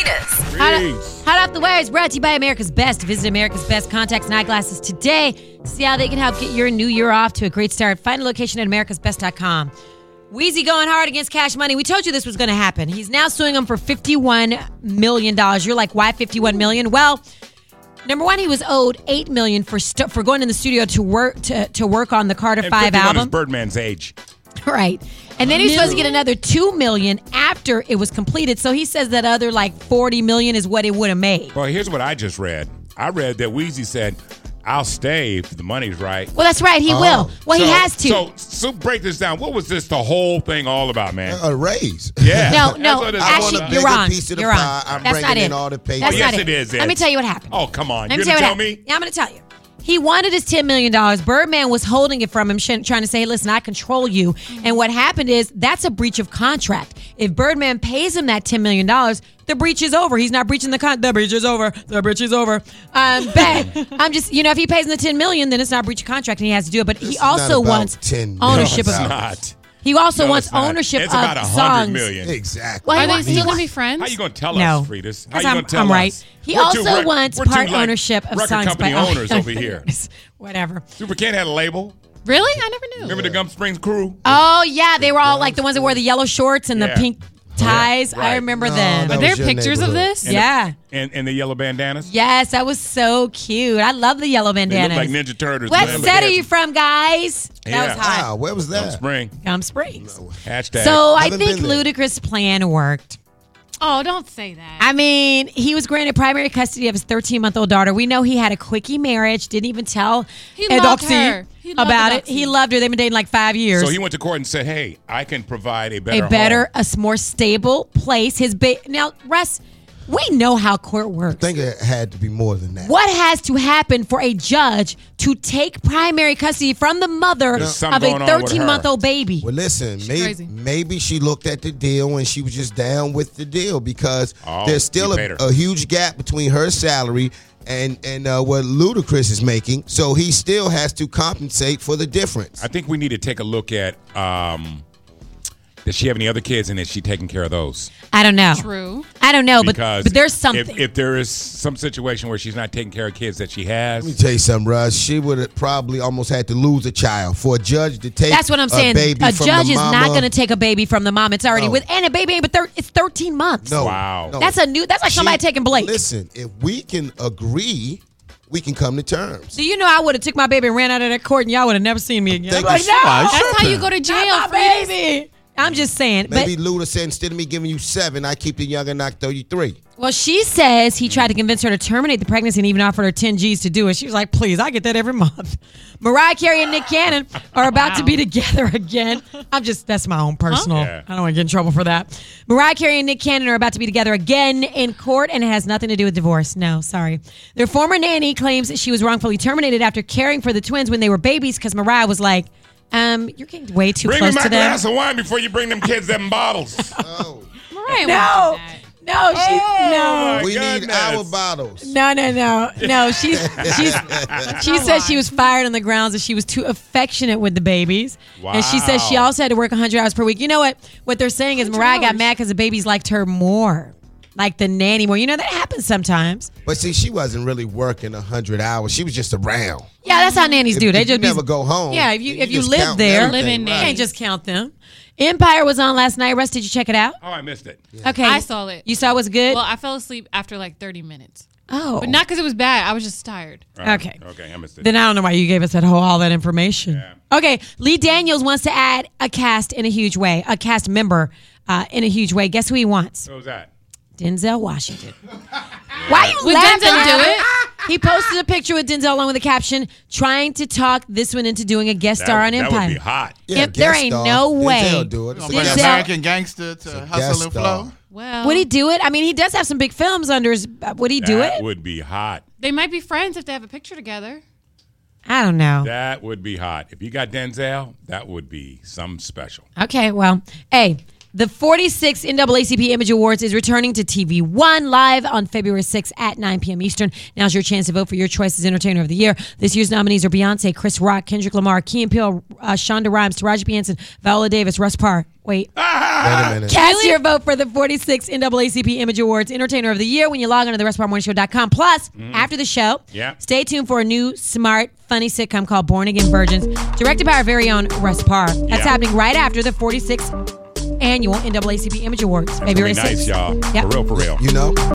Fritas. Hot Off the Wire is brought to you by America's Best. Visit America's Best Contacts and Eyeglasses today to see how they can help get your new year off to a great start. Find a location at americasbest.com. Weezy going hard against Cash Money. We told you this was going to happen. He's now suing him for $51 million. You're like, why $51 million? Well, number one, he was owed $8 million for going in the studio to work on the Carter 5 album. Is Birdman's age. Right. And then he's supposed to get another $2 million after it was completed. So he says that other like $40 million is what it would have made. Well, here's what I just read. I read that Weezy said, I'll stay if the money's right. Well, that's right. He will. Well, he has to. So break this down. What was the whole thing all about, man? A raise. Yeah. No. Actually, you're wrong. Piece of the you're pie. wrong. I'm That's bringing not in it. all the papers. That's yes, not it is. Let me tell you what happened. Oh, come on. Let You're me going to tell what happened. me? Yeah, I'm going to tell you. He wanted his $10 million. Birdman was holding it from him, trying to say, hey, listen, I control you. And what happened is that's a breach of contract. If Birdman pays him that $10 million, the breach is over. He's not breaching the contract. The breach is over. The breach is over. But I'm just, if he pays him the $10 million, then it's not a breach of contract and he has to do it. But he also wants ownership of not. He also wants ownership it's of about $100 songs. million. Exactly. Well, Are they still going to be friends? How you going to tell No. us, Fritas? How Because you going to tell I'm us? right. He We're also wants we're part like ownership of record songs company by owners over here. Whatever. Super Ken had a label. Really? I never knew. Remember the Gump Springs crew? Oh, yeah. They were all like the ones that wore the yellow shorts and the pink ties. Yeah, right. I remember them. Are there pictures of this? Yeah. And the yellow bandanas? Yes, that was so cute. I love the yellow They bandanas. look like Ninja Turtles. What man, but set are they you from, guys? That Yeah. was hot. Wow, where was had Gump that? Spring. Gum Springs. Hashtag. So I Haven't think been there. Ludacris' plan worked. Oh, don't say that. I mean, he was granted primary custody of his 13-month-old daughter. We know he had a quickie marriage, didn't even tell He loved Edoxy her. He loved about it. Edoxy. He loved her. They've been dating like 5 years. So he went to court and said, hey, I can provide a better home. a more stable place. Now, Russ, we know how court works. I think it had to be more than that. What has to happen for a judge to take primary custody from the mother of a There's something going on with her. 13-month-old baby? Well, listen, crazy. maybe she looked at the deal and she was just down with the deal because Oh, there's still he paid her. a huge gap between her salary and what Ludacris is making. So he still has to compensate for the difference. I think we need to take a look at does she have any other kids and is she taking care of those? I don't know. True. I don't know, but Because there's something. If there is some situation where she's not taking care of kids that she has, Let me tell you something, Russ. She would have probably almost had to lose a child for a judge to take. That's what I'm saying. A baby A from judge the is not mama. going to take a baby from the mom. It's already No. with, and a baby ain't but it's 13 months. No, Wow. no. That's like somebody taking Blake. Listen, if we can agree, we can come to terms. Do you know I would have took my baby and ran out of that court and y'all would have never seen me again? Think I'm like, it's- no, That's how you go to jail, not my Fritas. baby. I'm just saying. Maybe But, Luda said instead of me giving you 7, I keep the younger and I throw you 3. well, she says he tried to convince her to terminate the pregnancy and even offered her 10 G's to do it. She was like, please, I get that every month. Mariah Carey and Nick Cannon are about to be together again. That's my own personal. Yeah. I don't want to get in trouble for that. Mariah Carey and Nick Cannon are about to be together again in court, and it has nothing to do with divorce. No, sorry. Their former nanny claims that she was wrongfully terminated after caring for the twins when they were babies because Mariah was like, you're getting way too bring me close my to them. glass of wine before you bring them kids them bottles. Oh, Mariah No, wouldn't do that. no, she's Oh, we need goodness. our bottles. No. She said she was fired on the grounds that she was too affectionate with the babies, and she said she Wow. also had to work 100 hours per week. You know what? What they're saying is Mariah got mad because the babies liked her more, like the nanny more. You know that happens sometimes. But see, she wasn't really working 100 hours. She was just around. Yeah, that's how nannies do. They If you just be- never go home. Yeah, if you just live count there, everything, Live in you right. can't just count them. Empire was on last night. Russ, did you check it out? Oh, I missed it. Okay, I saw it. You saw it was good. Well, I fell asleep after like 30 minutes. Oh, But not because it was bad. I was just tired. Okay. Okay, I missed it. Then I don't know why you gave us all that information. Yeah. Okay, Lee Daniels wants to add a cast in a huge way, a cast member in a huge way. Guess who he wants? What was that? Denzel Washington. Why you Would laughing? Denzel do it? He posted a picture with Denzel along with a caption, trying to talk this one into doing a guest star on that Empire. would be hot. Yeah, There guest ain't star. no way. Denzel do it. Gonna It's bring a Denzel- guest- American Gangster to guest Hustle and star. Flow. Well, Would he do it? I mean, he does have some big films under his. Would he do That it? would be hot. they might be friends if they have a picture together. I don't know. That would be hot. If you got Denzel, that would be something special. Okay, well, hey, The 46th NAACP Image Awards is returning to TV One live on February 6th at 9 p.m. Eastern. Now's your chance to vote for your choice as Entertainer of the Year. This year's nominees are Beyonce, Chris Rock, Kendrick Lamar, Key and Peele, Shonda Rhimes, Taraji P. Henson, Viola Davis, Russ Parr. Wait. Wait a minute. Cast your vote for the 46th NAACP Image Awards Entertainer of the Year when you log on to the RussParrMorningShow.com. Plus, after the show, stay tuned for a new, smart, funny sitcom called Born Again Virgins, directed by our very own Russ Parr. That's happening right after the 46th annual NAACP Image Awards, February 6th. Nice, y'all. Yep. For real. You know?